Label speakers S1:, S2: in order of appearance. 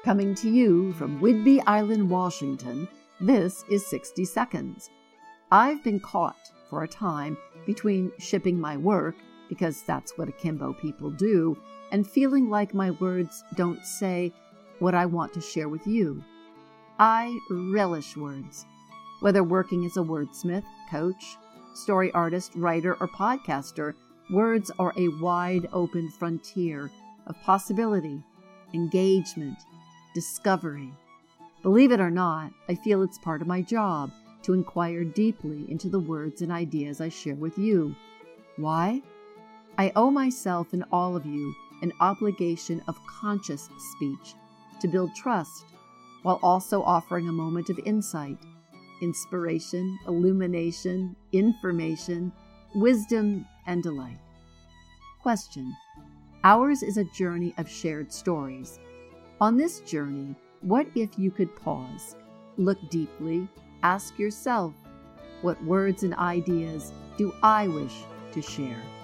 S1: Coming to you from Whidbey Island, Washington, this is 60 Seconds. I've been caught for a time between shipping my work, because that's what akimbo people do, and feeling like my words don't say what I want to share with you. I relish words. Whether working as a wordsmith, coach, story artist, writer, or podcaster, words are a wide open frontier of possibility, engagement, discovery. Believe it or not, I feel it's part of my job to inquire deeply into the words and ideas I share with you. Why? I owe myself and all of you an obligation of conscious speech to build trust, while also offering a moment of insight, inspiration, illumination, information, wisdom, and delight. Question: ours is a journey of shared stories. On this journey, what if you could pause, look deeply, ask yourself, what words and ideas do I wish to share?